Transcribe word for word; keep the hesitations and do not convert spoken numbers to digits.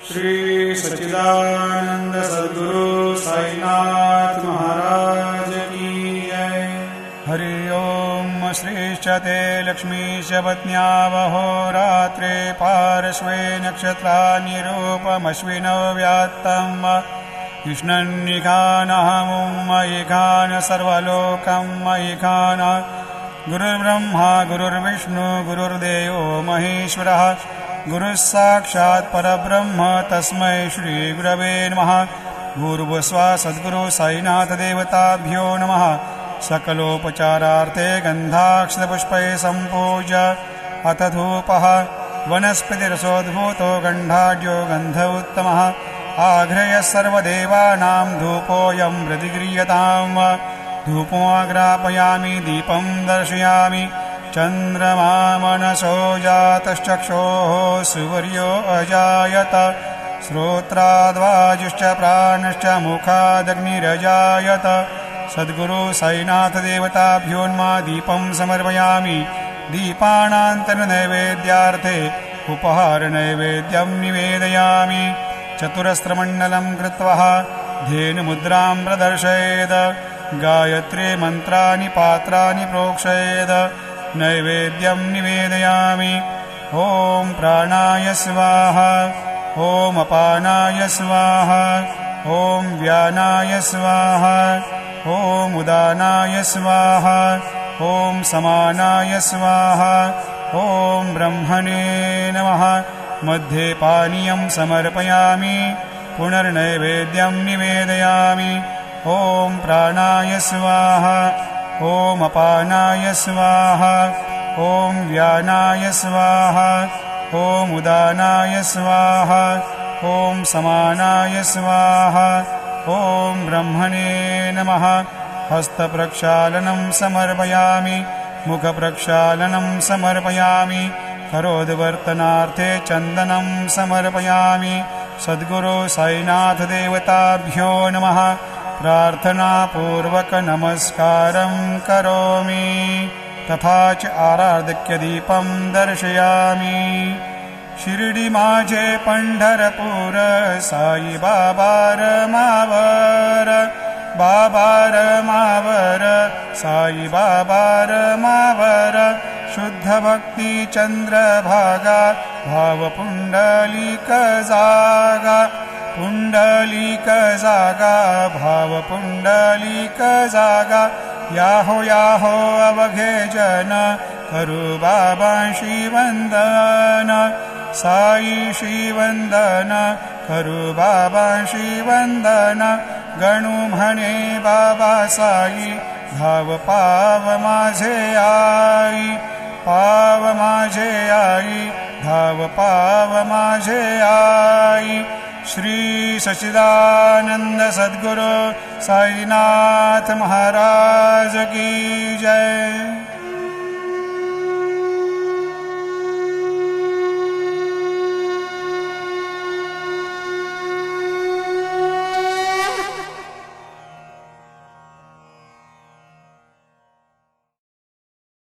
श्री सच्चिदानंद सद्गुरु साईनाथ महाराज की जय। हरि ओम। श्रीश्च ते लक्ष्मीश पत्न्यावहो रात्रे पार्श्वे नक्षत्रानिरूपमश्विनो व्यात्तम् कृष्णन्निखानहमुं मयिखान सर्वलोकं मयिखान गुरुर्ब्रह्मा गुरुर्विष्णु गुरुर्देवो महेश्वरः गुरुः साक्षात् परब्रह्म तस्मै श्री गुरवे नमः। भूर्भुवस्सुवः सद्गुरु साईनाथ देवताभ्यो नमः। सकलोपचारार्थे गन्धाक्षतपुष्पैः सम्पूज्य अथ धूपः वनस्पतिरसोद्भूतो गन्धाढ्यो गन्ध उत्तमः आघ्रयः सर्वदेवानां धूपोऽयं प्रतिगृह्यताम्। धूपोऽग्रापयामि दीपं दर्शयामि चन्द्रमा मनसो जातश्चक्षोः सुवर्यो अजायत श्रोत्राद्वाजुश्च प्राणश्च मुखादग्निरजायत। सद्गुरु साईनाथ देवताभ्योन्मा दीपं समर्पयामि। दीपानान्तरनैवेद्यार्थे उपहारनैवेद्यं निवेदयामि। चतुरस्रमण्डलं कृत्वा धेनुमुद्रां प्रदर्शयेत् गायत्री मन्त्राणि पात्राणि प्रोक्षयेत् नैवेद्यं निवेदयामि। ॐ प्राणाय स्वाहा ॐ अपानाय स्वाहा ॐ व्यानाय स्वाहा ॐ उदानाय स्वाहा ॐ समानाय स्वाहा ॐ ब्रह्मणे नमः। मध्ये पानीयं समर्पयामि पुनर्नैवेद्यं निवेदयामि। ॐ प्राणाय स्वाहा ॐ अपानाय स्वाहा ॐ व्यानाय स्वाहा ॐ उदानाय स्वाहा ॐ समानाय स्वाहा ॐ ब्रह्मणे नमः। हस्तप्रक्षालनं समर्पयामि मुखप्रक्षालनं समर्पयामि करोद्वर्तनार्थे चन्दनं समर्पयामि। सद्गुरु साईनाथ देवताभ्यो नमः। प्रार्थनापूर्वक नमस्कारं करोमि तथा च आराधक्य दीपं दर्शयामि। शिर्डी माझे पंढरपूर साई बाबा रमावर बाबा रमावर साई बाबा रमावर शुद्ध भक्ति चंद्रभागा भाव पुंडलिक जागा पुंडलिक जागा भाव पुंडलिक जागा। याहो याहो अवघे जन करू बाबांशी वंदन साई श्रीवंदन करू बाबांशी वंदन गणू म्हणे बाबा साई धाव पाव माझे आई पाव माझे आई धाव पाव माझे आई। श्री सच्चिदानंद सद्गुरु साईनाथ महाराज की जय।